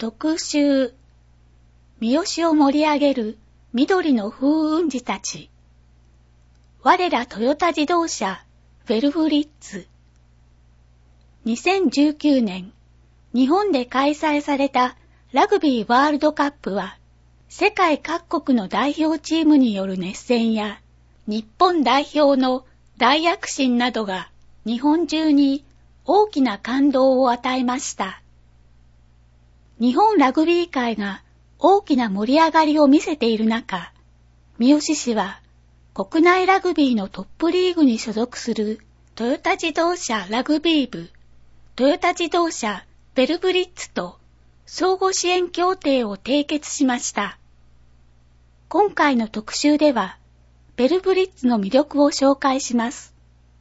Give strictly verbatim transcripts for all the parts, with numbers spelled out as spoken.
特集、三好を盛り上げる緑の風雲児たち。我らトヨタ自動車ヴェルブリッツ。にせんじゅうきゅうねん、日本で開催されたラグビーワールドカップは、世界各国の代表チームによる熱戦や、日本代表の大躍進などが日本中に大きな感動を与えました。日本ラグビー界が大きな盛り上がりを見せている中、三好氏は国内ラグビーのトップリーグに所属するトヨタ自動車ラグビー部、トヨタ自動車ヴェルブリッツと相互支援協定を締結しました。今回の特集では、ヴェルブリッツの魅力を紹介します。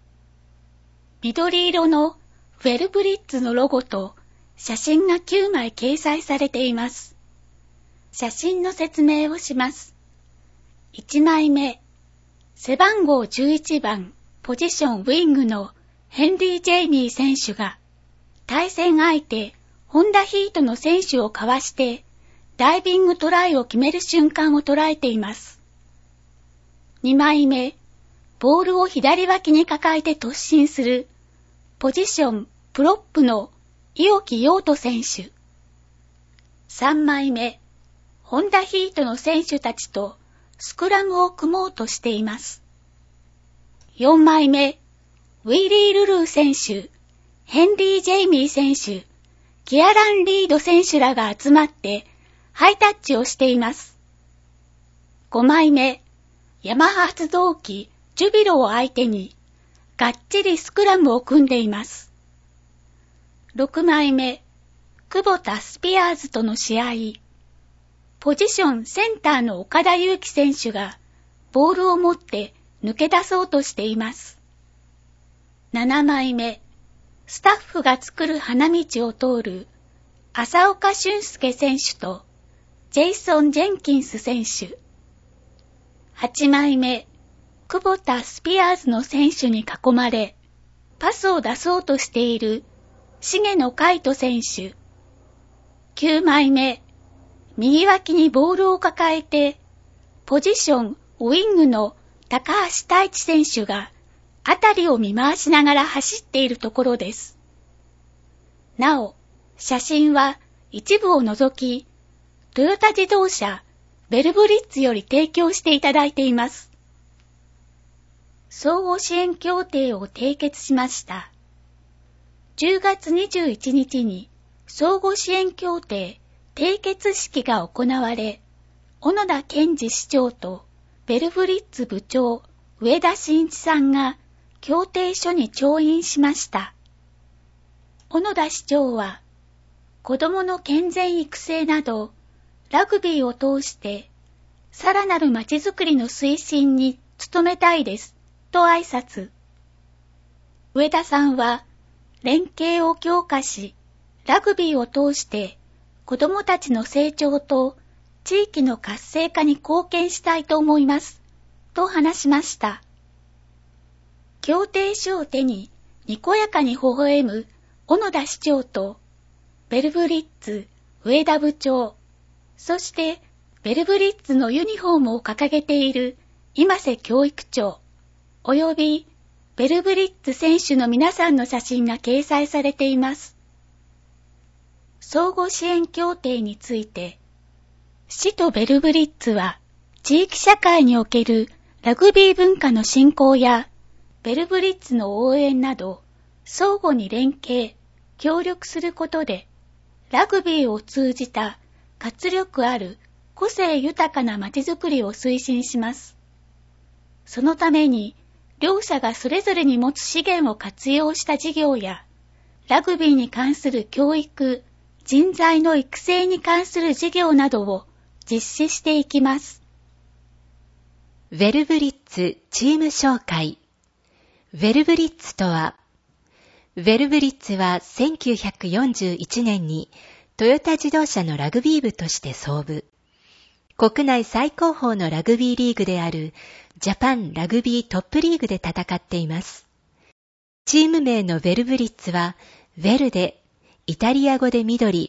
緑色のヴェルブリッツのロゴと写真がきゅうまい掲載されています。写真の説明をします。いちまいめ、背番号じゅういちばん、ポジションウィングのヘンリー・ジェイミー選手が、対戦相手、ホンダヒートの選手をかわして、ダイビングトライを決める瞬間を捉えています。にまいめ、ボールを左脇に抱えて突進する、ポジション、プロップの伊沖陽斗選手。さんまいめ、ホンダヒートの選手たちとスクラムを組もうとしています。よんまいめ、ウィリー・ルルー選手、ヘンリー・ジェイミー選手、キアラン・リード選手らが集まってハイタッチをしています。ごまいめ、ヤマハ発動機ジュビロを相手にがっちりスクラムを組んでいます。ろくまいめ、久保田スピアーズとの試合。ポジションセンターの岡田祐希選手がボールを持って抜け出そうとしています。ななまいめ、スタッフが作る花道を通る浅岡俊介選手とジェイソン・ジェンキンス選手。はちまいめ、久保田スピアーズの選手に囲まれ、パスを出そうとしている重野海斗選手。きゅうまいめ、右脇にボールを抱えて、ポジション、ウィングの高橋太一選手が、あたりを見回しながら走っているところです。なお、写真は一部を除き、トヨタ自動車、ヴェルブリッツより提供していただいています。相互支援協定を締結しました。じゅうがつにじゅういちにちに相互支援協定締結式が行われ、小野田健二市長とヴェルブリッツ部長上田真一さんが協定書に調印しました。小野田市長は、子どもの健全育成など、ラグビーを通してさらなるまちづくりの推進に努めたいです、と挨拶。上田さんは、連携を強化し、ラグビーを通して子どもたちの成長と地域の活性化に貢献したいと思います、と話しました。協定書を手ににこやかに微笑む小野田市長と、ヴェルブリッツ上田部長、そしてヴェルブリッツのユニフォームを掲げている今瀬教育長、およびヴェルブリッツ選手の皆さんの写真が掲載されています。相互支援協定について、市とヴェルブリッツは地域社会におけるラグビー文化の振興やヴェルブリッツの応援など相互に連携、協力することでラグビーを通じた活力ある個性豊かなまちづくりを推進します。そのために両者がそれぞれに持つ資源を活用した事業や、ラグビーに関する教育、人材の育成に関する事業などを実施していきます。 ヴェルブリッツチーム紹介。ヴェルブリッツとは、ヴェルブリッツはせんきゅうひゃくよんじゅういちねんにトヨタ自動車のラグビー部として創部。国内最高峰のラグビーリーグであるジャパンラグビートップリーグで戦っています。チーム名のヴェルブリッツは、ヴェルデ、イタリア語で緑、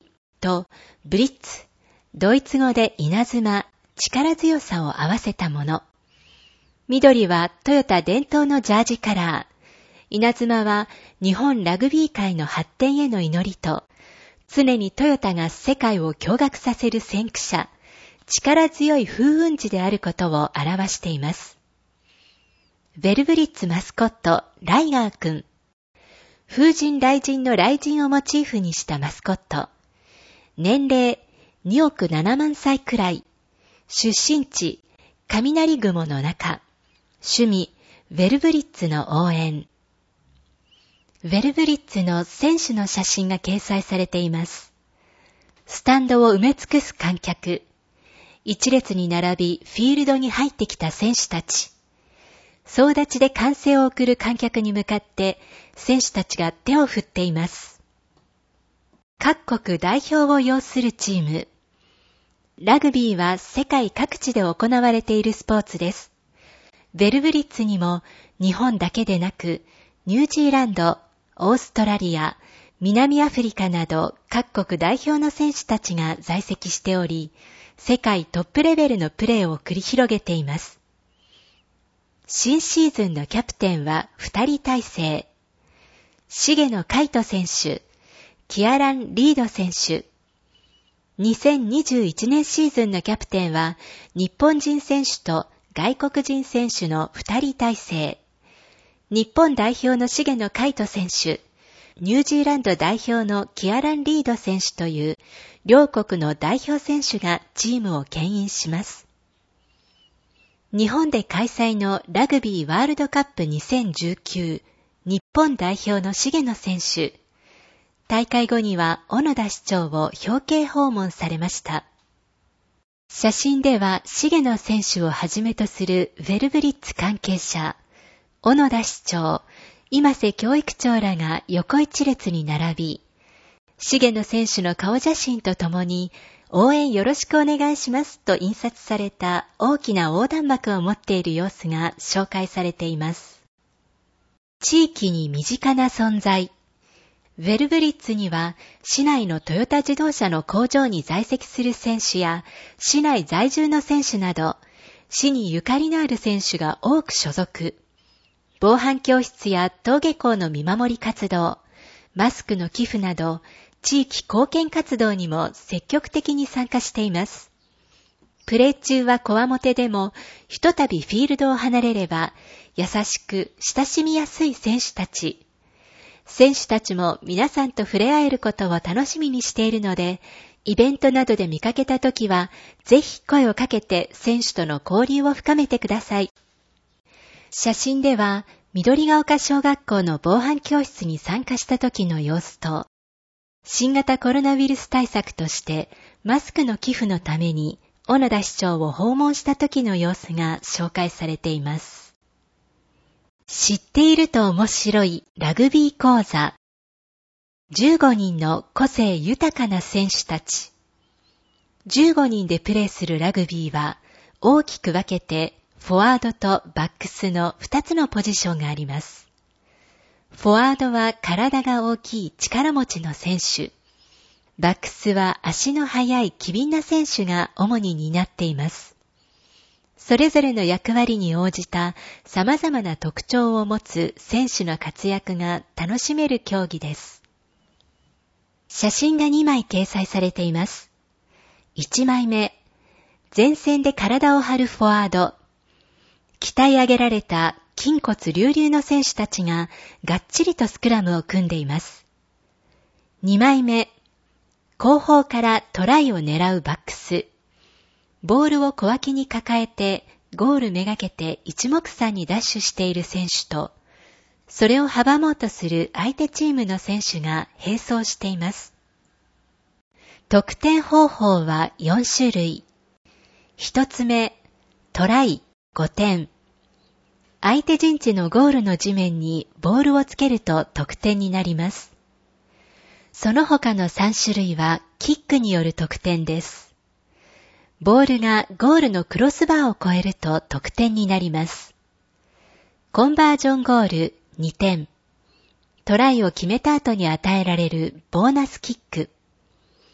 とブリッツ、ドイツ語で稲妻、力強さを合わせたもの。緑はトヨタ伝統のジャージカラー。稲妻は日本ラグビー界の発展への祈りと、常にトヨタが世界を驚愕させる先駆者、力強い風雲児であることを表しています。ヴェルブリッツマスコット、ライガーくん。風神雷神の雷神をモチーフにしたマスコット。年齢におくななまんさいくらい。出身地、雷雲の中。趣味、ヴェルブリッツの応援。ヴェルブリッツの選手の写真が掲載されています。スタンドを埋め尽くす観客。一列に並びフィールドに入ってきた選手たち。総立ちで歓声を送る観客に向かって選手たちが手を振っています。各国代表を擁するチーム。ラグビーは世界各地で行われているスポーツです。ヴェルブリッツにも日本だけでなくニュージーランド、オーストラリア、南アフリカなど各国代表の選手たちが在籍しており、世界トップレベルのプレーを繰り広げています。新シーズンのキャプテンはふたり体制。重野海斗選手、キアラン・リード選手。にせんにじゅういちねんシーズンのキャプテンは日本人選手と外国人選手のふたり体制。日本代表の重野海斗選手、ニュージーランド代表のキアラン・リード選手という両国の代表選手がチームを牽引します。日本で開催のラグビーワールドカップにせんじゅうきゅう日本代表の重野選手。大会後には小野田市長を表敬訪問されました。写真では重野選手をはじめとするヴェルブリッツ関係者、小野田市長、今瀬教育長らが横一列に並び、重野選手の顔写真とともに応援よろしくお願いしますと印刷された大きな横断幕を持っている様子が紹介されています。地域に身近な存在。ヴェルブリッツには市内のトヨタ自動車の工場に在籍する選手や市内在住の選手など市にゆかりのある選手が多く所属。防犯教室や登下校の見守り活動、マスクの寄付など地域貢献活動にも積極的に参加しています。プレー中はこわもてでもひとたびフィールドを離れれば優しく親しみやすい選手たち。選手たちも皆さんと触れ合えることを楽しみにしているので、イベントなどで見かけたときはぜひ声をかけて選手との交流を深めてください。写真では緑が丘小学校の防犯教室に参加した時の様子と、新型コロナウイルス対策としてマスクの寄付のために小野田市長を訪問した時の様子が紹介されています。知っていると面白いラグビー講座。じゅうごにんの個性豊かな選手たち。じゅうごにんでプレーするラグビーは大きく分けてフォワードとバックスのふたつのポジションがあります。フォワードは体が大きい力持ちの選手。バックスは足の速い機敏な選手が主に担っています。それぞれの役割に応じた様々な特徴を持つ選手の活躍が楽しめる競技です。写真がにまい掲載されています。いちまいめ、前線で体を張るフォワード。鍛え上げられた筋骨隆々の選手たちががっちりとスクラムを組んでいます。にまいめ、後方からトライを狙うバックス。ボールを小脇に抱えてゴールめがけて一目散にダッシュしている選手と、それを阻もうとする相手チームの選手が並走しています。得点方法はよんしゅるい。ひとつめ、トライごてん。相手陣地のゴールの地面にボールをつけると得点になります。その他のさんしゅるいはキックによる得点です。ボールがゴールのクロスバーを越えると得点になります。コンバージョンゴールにてん。トライを決めた後に与えられるボーナスキック。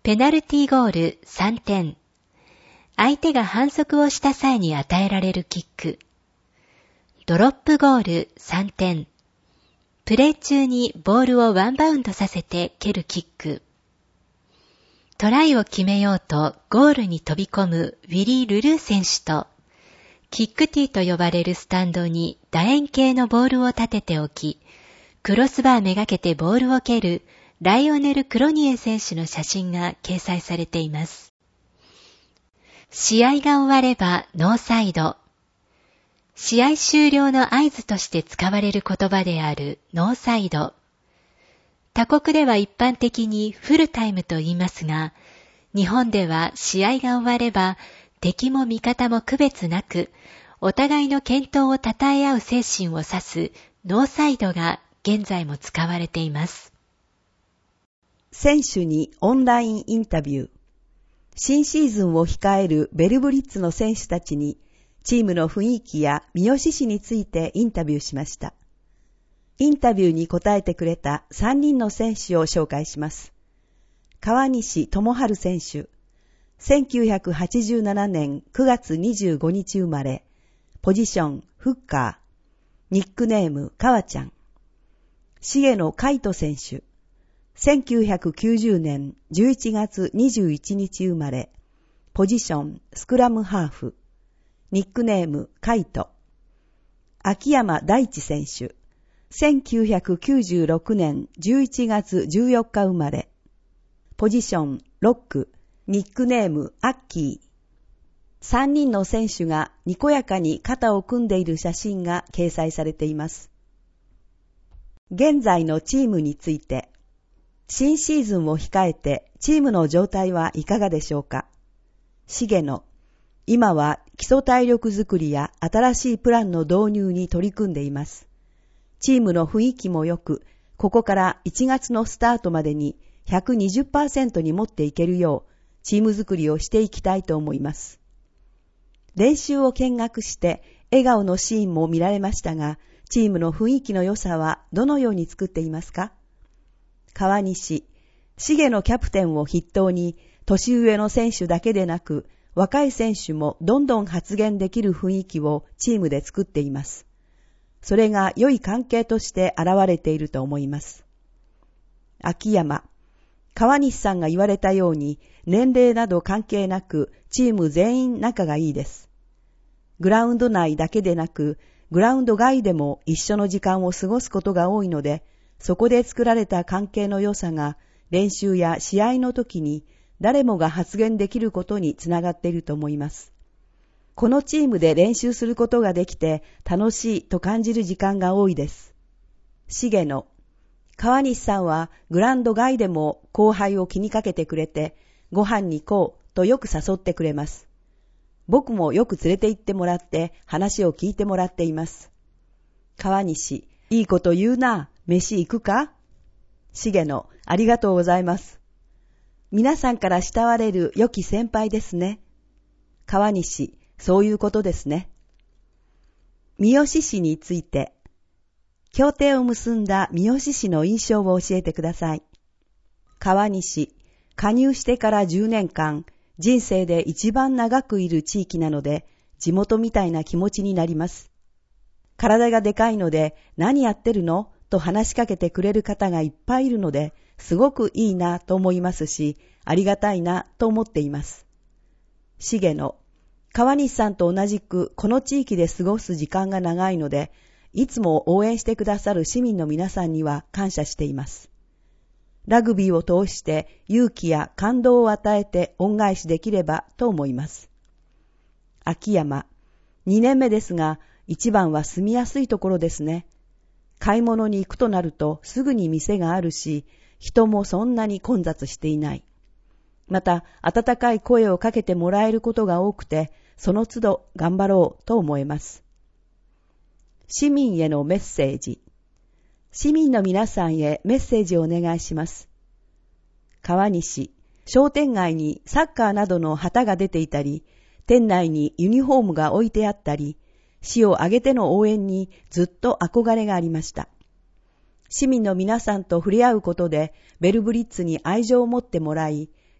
ペナルティーゴールさんてん、相手が反則をした際に与えられるキック、ドロップゴールさんてん、プレー中にボールをワンバウンドさせて蹴るキック、トライを決めようとゴールに飛び込むウィリー・ルルー選手と、キックティーと呼ばれるスタンドに楕円形のボールを立てておき、クロスバーめがけてボールを蹴るライオネル・クロニエ選手の写真が掲載されています。試合が終わればノーサイド。試合終了の合図として使われる言葉であるノーサイド。他国では一般的にフルタイムと言いますが、日本では試合が終われば敵も味方も区別なく、お互いの健闘を称え合う精神を指すノーサイドが現在も使われています。 選手にオンラインインタビュー。新シーズンを控えるベルブリッツの選手たちに、チームの雰囲気や三好市についてインタビューしました。インタビューに答えてくれたさんにんの選手を紹介します。川西智春選手。せんきゅうひゃくはちじゅうななねんくがつにじゅうごにち生まれ。ポジション、フッカー。ニックネーム、川ちゃん。重野海斗選手。せんきゅうひゃくきゅうじゅうねんじゅういちがつにじゅういちにち生まれ。ポジション、スクラムハーフ。ニックネーム、カイト。秋山大地選手。せんきゅうひゃくきゅうじゅうろくねんじゅういちがつじゅうよっか生まれ。ポジション、ロック。ニックネーム、アッキー。さんにんの選手がにこやかに肩を組んでいる写真が掲載されています。現在のチームについて。新シーズンを控えてチームの状態はいかがでしょうか。重野。今は基礎体力づくりや新しいプランの導入に取り組んでいます。チームの雰囲気も良く、ここからいちがつのスタートまでに ひゃくにじゅっパーセント に持っていけるよう、チーム作りをしていきたいと思います。練習を見学して笑顔のシーンも見られましたが、チームの雰囲気の良さはどのように作っていますか？川西、重野キャプテンを筆頭に、年上の選手だけでなく、若い選手もどんどん発言できる雰囲気をチームで作っています。それが良い関係として現れていると思います。秋山、川西さんが言われたように、年齢など関係なく、チーム全員仲がいいです。グラウンド内だけでなく、グラウンド外でも一緒の時間を過ごすことが多いので、そこで作られた関係の良さが、練習や試合の時に誰もが発言できることにつながっていると思います。このチームで練習することができて楽しいと感じる時間が多いです。重野、川西さんはグラウンド外でも後輩を気にかけてくれて、ご飯に行こうとよく誘ってくれます。僕もよく連れて行ってもらって話を聞いてもらっています。川西、いいこと言うな。飯行くか？重野、ありがとうございます。皆さんから慕われる良き先輩ですね。川西、そういうことですね。三好市について、協定を結んだ三好市の印象を教えてください。川西、加入してからじゅうねんかん、人生で一番長くいる地域なので、地元みたいな気持ちになります。体がでかいので、何やってるの？と話しかけてくれる方がいっぱいいるので、すごくいいなと思いますし、ありがたいなと思っています。重野、川西さんと同じくこの地域で過ごす時間が長いので、いつも応援してくださる市民の皆さんには感謝しています。ラグビーを通して勇気や感動を与えて恩返しできればと思います。秋山、にねんめですが、一番は住みやすいところですね。買い物に行くとなるとすぐに店があるし、人もそんなに混雑していない。また、温かい声をかけてもらえることが多くて、その都度頑張ろうと思えます。市民へのメッセージ。市民の皆さんへメッセージをお願いします。川西、商店街にサッカーなどの旗が出ていたり、店内にユニフォームが置いてあったり、市を挙げての応援にずっと憧れがありました。市民の皆さんと触れ合うことでベルブリッツに愛情を持ってもらい、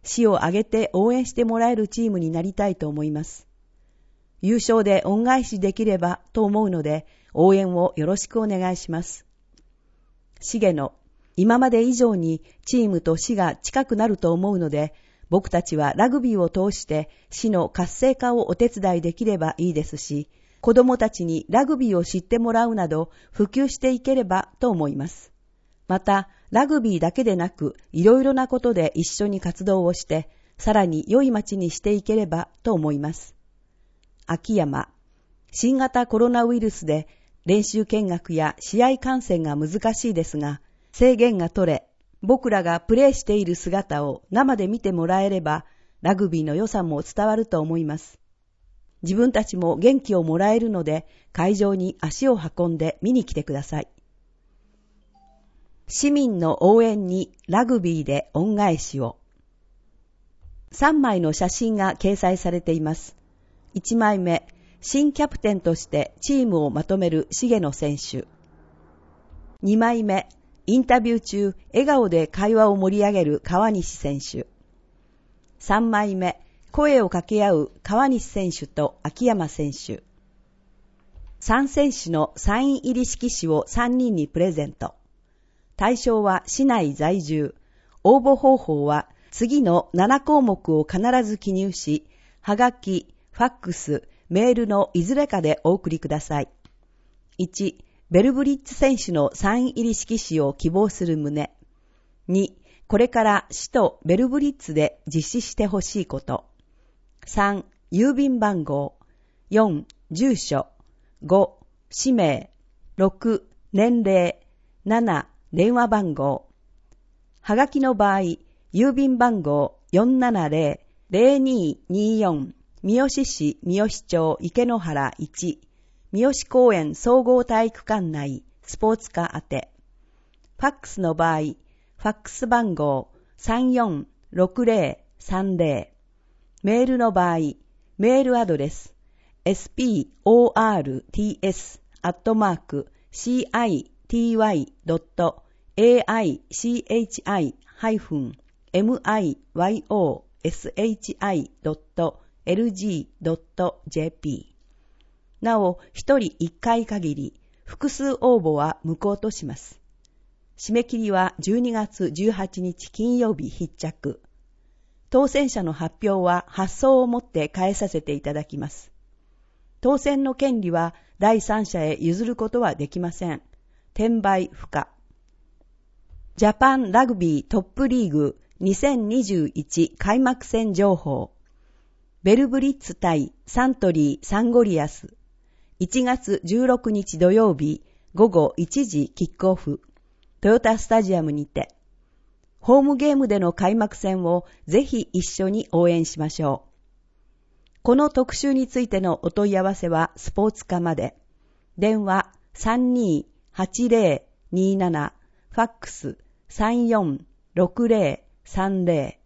市を挙げて応援してもらえるチームになりたいと思います。優勝で恩返しできればと思うので、応援をよろしくお願いします。重野、今まで以上にチームと市が近くなると思うので、僕たちはラグビーを通して市の活性化をお手伝いできればいいですし、子供たちにラグビーを知ってもらうなど普及していければと思います。また、ラグビーだけでなく、いろいろなことで一緒に活動をして、さらに良い街にしていければと思います。秋山、新型コロナウイルスで練習見学や試合観戦が難しいですが、制限が取れ、僕らがプレーしている姿を生で見てもらえれば、ラグビーの良さも伝わると思います。自分たちも元気をもらえるので、会場に足を運んで見に来てください。市民の応援にラグビーで恩返しを。さんまいの写真が掲載されています。いちまいめ、新キャプテンとしてチームをまとめる重野選手。にまいめ、インタビュー中、笑顔で会話を盛り上げる川西選手。さんまいめ、声を掛け合う川西選手と秋山選手。さん選手のサイン入り色紙をさんにんにプレゼント。対象は市内在住。応募方法は次のななこうもくを必ず記入し、はがき、ファックス、メールのいずれかでお送りください。いち、ベルブリッツ選手のサイン入り色紙を希望する旨。に、これから市とベルブリッツで実施してほしいこと。さん、郵便番号。よん、住所。ご、氏名。ろく、年齢。なな、電話番号。はがきの場合、郵便番号 よんななゼロ ゼロにーにーよん 三好市三好町池野原いち三好公園総合体育館内スポーツ課宛て。ファックスの場合、ファックス番号 さんよんろくゼロさんゼロ。メールの場合、メールアドレス エスピーオーアールティーエス アットマーク シーアイティーワイ ドット エーアイシーエイチアイ ハイフン エムアイワイオーエスエイチアイ ドット エルジー ドット ジェーピー。なお、一人一回限り、複数応募は無効とします。締め切りはじゅうにがつじゅうはちにち金曜日必着。当選者の発表は発送をもって返させていただきます。当選の権利は第三者へ譲ることはできません。転売不可。ジャパンラグビートップリーグにせんにじゅういち開幕戦情報。ベルブリッツ対サントリーサンゴリアス。いちがつじゅうろくにち土曜日ごごいちじキックオフ。トヨタスタジアムにて。ホームゲームでの開幕戦をぜひ一緒に応援しましょう。この特集についてのお問い合わせはスポーツ課まで。電話 さんにーはちゼロにーなな、ファックス さんよんろくゼロさんゼロ。